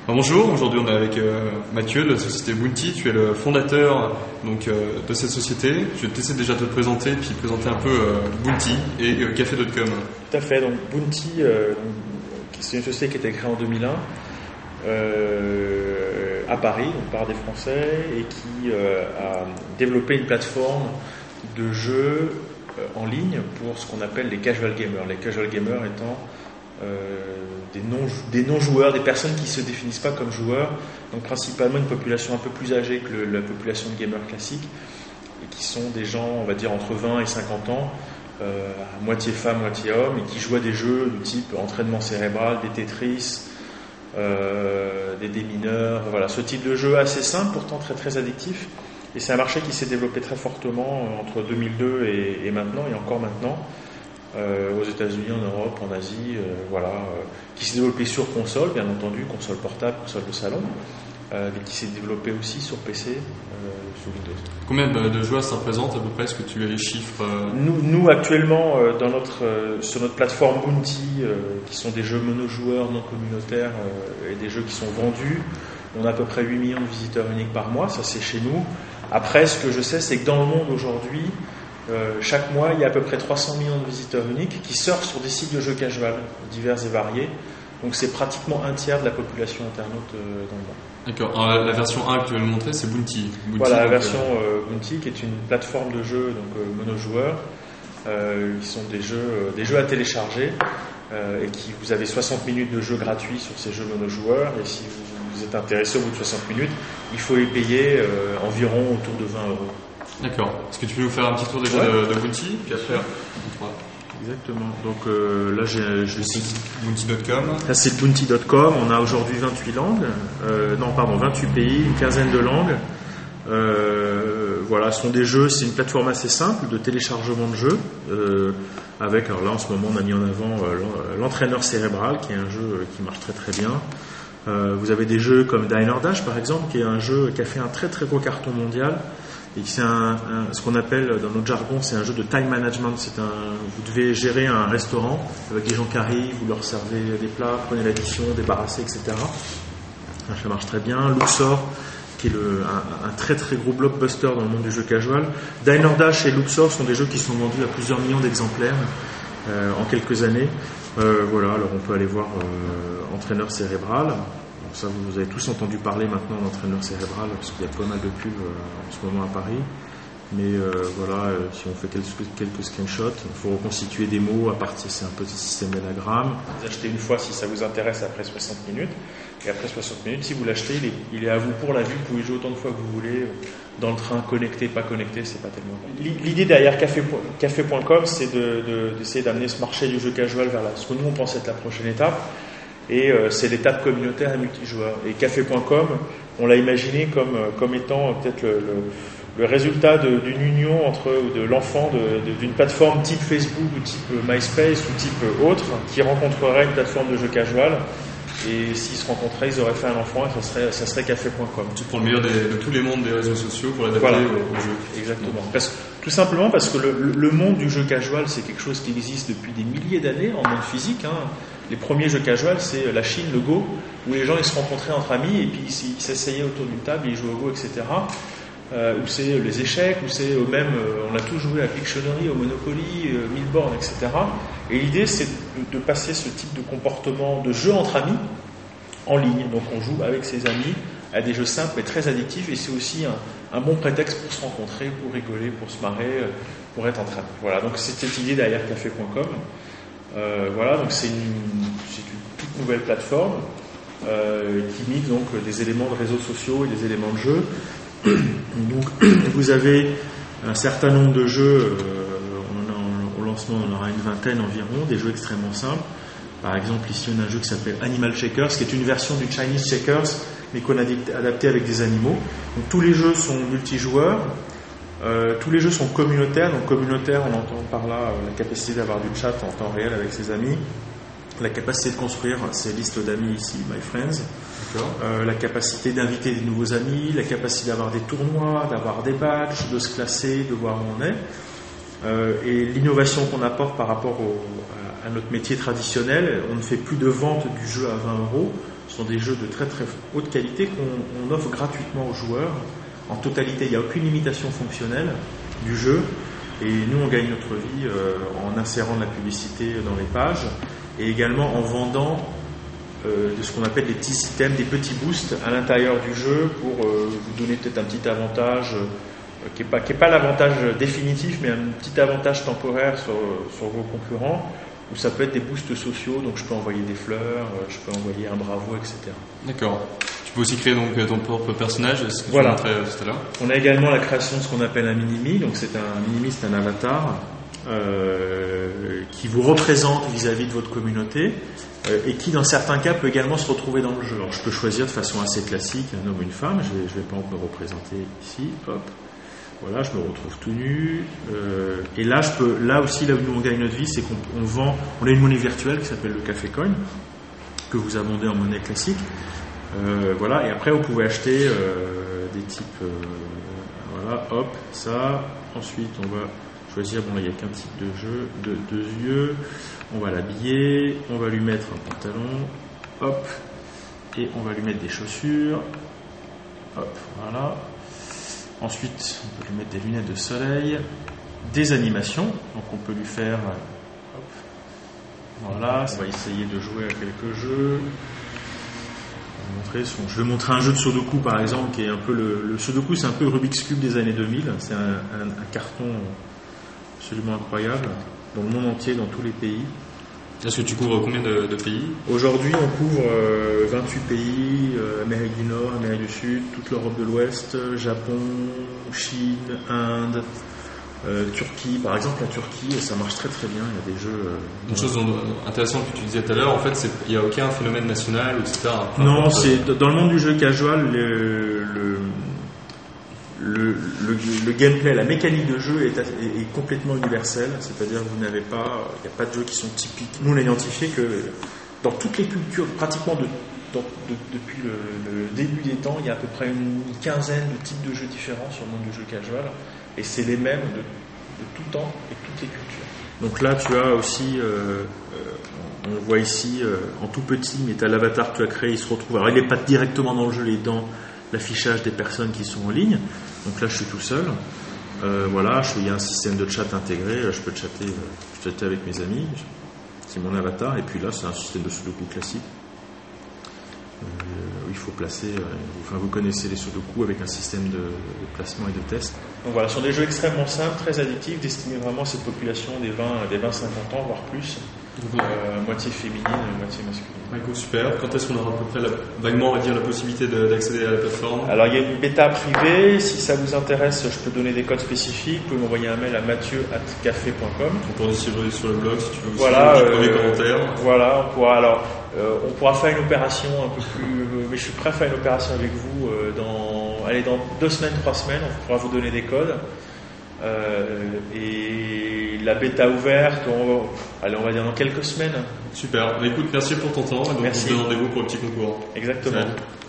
Bonjour, aujourd'hui on est avec Mathieu de la société Bounty. Tu es le fondateur de cette société. Je vais te laisser déjà te présenter puis présenter un peu Bounty et Café.com. Tout à fait, donc Bounty, c'est une société qui a été créée en 2001 à Paris, donc par des Français, et qui a développé une plateforme de jeux en ligne pour ce qu'on appelle les casual gamers. Les casual gamers étant des non-joueurs, des personnes qui ne se définissent pas comme joueurs, donc principalement une population un peu plus âgée que la population de gamers classiques, et qui sont des gens, on va dire, entre 20 et 50 ans, moitié femmes, moitié hommes, et qui jouent à des jeux du type entraînement cérébral, des Tetris, des démineurs, voilà, ce type de jeu assez simple, pourtant très très addictif. Et c'est un marché qui s'est développé très fortement entre 2002 et maintenant, et encore maintenant, aux États-Unis, en Europe, en Asie, qui s'est développé sur console, bien entendu, console portable, console de salon, mais qui s'est développé aussi sur PC, sous Windows. Combien de joueurs ça représente à peu près? Est-ce que tu as les chiffres? Nous actuellement, sur notre plateforme Bounty, qui sont des jeux monojoueurs non communautaires et des jeux qui sont vendus, on a à peu près 8 millions de visiteurs uniques par mois, ça c'est chez nous. Après, ce que je sais, c'est que dans le monde aujourd'hui, chaque mois, il y a à peu près 300 millions de visiteurs uniques qui surfent sur des sites de jeux casual divers et variés. Donc c'est pratiquement un tiers de la population internaute dans le monde. D'accord. Alors, la version 1 que tu veux nous montrer, c'est Bounty. Voilà, la version Bounty, qui est une plateforme de jeux monojoueurs, qui sont des jeux à télécharger, et qui vous avez 60 minutes de jeu gratuits sur ces jeux monojoueurs. Et si vous êtes intéressé au bout de 60 minutes, il faut les payer environ autour de 20 euros. D'accord. Est-ce que tu peux nous faire un petit tour déjà de Bounty, puis après Exactement. Donc là, j'ai le site Bounty.com. Là, c'est Bounty.com. On a aujourd'hui 28 langues. 28 pays, une quinzaine de langues. Voilà, ce sont des jeux. C'est une plateforme assez simple de téléchargement de jeux. Avec, alors là, en ce moment, on a mis en avant l'entraîneur cérébral, qui est un jeu qui marche très très bien. Vous avez des jeux comme Diner Dash, par exemple, qui est un jeu qui a fait un très très gros carton mondial. Et c'est ce qu'on appelle dans notre jargon, c'est un jeu de time management. Vous devez gérer un restaurant avec des gens qui arrivent, vous leur servez des plats, prenez l'addition, débarrassez, etc. Ça marche très bien. Luxor, qui est un très très gros blockbuster dans le monde du jeu casual. Diner Dash et Luxor sont des jeux qui sont vendus à plusieurs millions d'exemplaires en quelques années. Voilà, alors on peut aller voir Entraîneur cérébral. Ça, vous avez tous entendu parler maintenant d'entraîneur cérébral, parce qu'il y a pas mal de pubs en ce moment à Paris. Mais si on fait quelques screenshots, il faut reconstituer des mots à partir, c'est un petit système d'anagramme. Vous achetez une fois si ça vous intéresse après 60 minutes. Et après 60 minutes, si vous l'achetez, il est à vous pour la vie. Vous pouvez jouer autant de fois que vous voulez. Dans le train, connecté, pas connecté, c'est pas tellement grave. L'idée derrière Café.com, c'est d'essayer d'amener ce marché du jeu casual vers ce que nous on pense être la prochaine étape. Et c'est l'étape communautaire et multijoueur. Et Café.com, on l'a imaginé comme étant peut-être le résultat d'une union de l'enfant d'une plateforme type Facebook ou type MySpace ou type autre, qui rencontrerait une plateforme de jeu casual. Et s'ils se rencontraient, ils auraient fait un enfant, et ça serait Café.com. Tu prends le meilleur de tous les mondes des réseaux sociaux pour l'adapter au jeu. Exactement. Tout simplement parce que le monde du jeu casual, c'est quelque chose qui existe depuis des milliers d'années en monde physique. Les premiers jeux casual, c'est la Chine, le Go, où les gens ils se rencontraient entre amis et puis ils s'asseyaient autour d'une table et ils jouaient au Go, etc. Ou c'est les échecs, ou c'est même, on a tous joué à Pictionary, au Monopoly, Milborn, etc. Et l'idée, c'est de passer ce type de comportement de jeu entre amis en ligne. Donc on joue avec ses amis à des jeux simples mais très addictifs, et c'est aussi un bon prétexte pour se rencontrer, pour rigoler, pour se marrer, pour être entre amis. Voilà, donc c'est cette idée derrière Café.com. Donc c'est une toute nouvelle plateforme qui mixe donc des éléments de réseaux sociaux et des éléments de jeu. Donc vous avez un certain nombre de jeux, au lancement on en aura une vingtaine environ, des jeux extrêmement simples. Par exemple ici on a un jeu qui s'appelle Animal Checkers, qui est une version du Chinese Checkers mais qu'on a adapté avec des animaux. Donc tous les jeux sont multijoueurs. Tous les jeux sont communautaires. Donc communautaire, on entend par là la capacité d'avoir du chat en temps réel avec ses amis, la capacité de construire ses listes d'amis ici, My Friends, la capacité d'inviter des nouveaux amis, la capacité d'avoir des tournois, d'avoir des badges, de se classer, de voir où on est. Et l'innovation qu'on apporte par rapport à notre métier traditionnel, on ne fait plus de vente du jeu à 20 euros. Ce sont des jeux de très très haute qualité qu'on offre gratuitement aux joueurs. En totalité, il n'y a aucune limitation fonctionnelle du jeu. Et nous, on gagne notre vie en insérant de la publicité dans les pages et également en vendant de ce qu'on appelle des petits items, des petits boosts à l'intérieur du jeu pour vous donner peut-être un petit avantage qui est pas l'avantage définitif, mais un petit avantage temporaire sur vos concurrents, où ça peut être des boosts sociaux, donc je peux envoyer des fleurs, je peux envoyer un bravo, etc. D'accord. Tu peux aussi créer donc ton propre personnage, ce que voilà. tu montrais tout à l'heure. On a également la création de ce qu'on appelle un mini-me, donc c'est un avatar qui vous représente vis-à-vis de votre communauté et qui dans certains cas peut également se retrouver dans le jeu. Alors je peux choisir de façon assez classique un homme ou une femme, je vais par exemple me représenter ici, hop. Voilà, je me retrouve tout nu. Et là aussi, là où nous on gagne notre vie, c'est on a une monnaie virtuelle qui s'appelle le Café Coin, que vous abondez en monnaie classique. Voilà, et après vous pouvez acheter des types. Voilà, hop, ça. Ensuite, on va choisir. Bon, là, il n'y a qu'un type de jeu, deux yeux. On va l'habiller. On va lui mettre un pantalon. Hop, et on va lui mettre des chaussures. Hop, voilà. Ensuite, on peut lui mettre des lunettes de soleil, des animations, donc on peut lui faire, hop, voilà, on va essayer de jouer à quelques jeux. Je vais montrer un jeu de Sudoku par exemple, qui est un peu le Sudoku, c'est un peu le Rubik's Cube des années 2000, c'est un carton absolument incroyable, dans le monde entier, dans tous les pays. Est-ce que tu couvres combien de pays ? Aujourd'hui, on couvre 28 pays, Amérique du Nord, Amérique du Sud, toute l'Europe de l'Ouest, Japon, Chine, Inde, Turquie. Par exemple, la Turquie, ça marche très très bien. Il y a des jeux. Une chose intéressante que tu disais tout à l'heure, en fait, il n'y a aucun phénomène national, etc. Non, c'est dans le monde du jeu casual, le gameplay, la mécanique de jeu est complètement universelle, c'est-à-dire que il n'y a pas de jeux qui sont typiques. Nous, on a identifié que dans toutes les cultures, pratiquement depuis le début des temps, il y a à peu près une quinzaine de types de jeux différents sur le monde du jeu casual, et c'est les mêmes de tout temps et toutes les cultures. Donc là, tu as aussi, on voit ici, en tout petit, mais tu as l'avatar que tu as créé, il se retrouve. Alors, il n'est pas directement dans le jeu, il est dans l'affichage des personnes qui sont en ligne. Donc là, je suis tout seul. Voilà, il y a un système de chat intégré. Je peux chatter avec mes amis. C'est mon avatar. Et puis là, c'est un système de Sudoku classique. Il faut placer. Vous connaissez les Sudoku avec un système de placement et de test. Donc voilà, ce sont des jeux extrêmement simples, très addictifs, destinés vraiment à cette population des 20-50 ans, voire plus. Moitié féminine, moitié masculine. Écoute, super. Quand est-ce qu'on aura à peu près vaguement, on va dire, la possibilité d'accéder à la plateforme ? Alors, il y a une bêta privée. Si ça vous intéresse, je peux donner des codes spécifiques. Vous pouvez m'envoyer un mail à mathieu@café.com. On pourra distribuer sur le blog si tu veux. Voilà. Les commentaires. Voilà. On pourra faire une opération un peu plus. Mais je suis prêt à faire une opération avec vous dans 2 semaines, 3 semaines. On pourra vous donner des codes. Et la bêta ouverte, on va dire dans quelques semaines. Super. Écoute, merci pour ton temps. Donc merci. On se donne rendez-vous pour le petit concours. Exactement. Salut.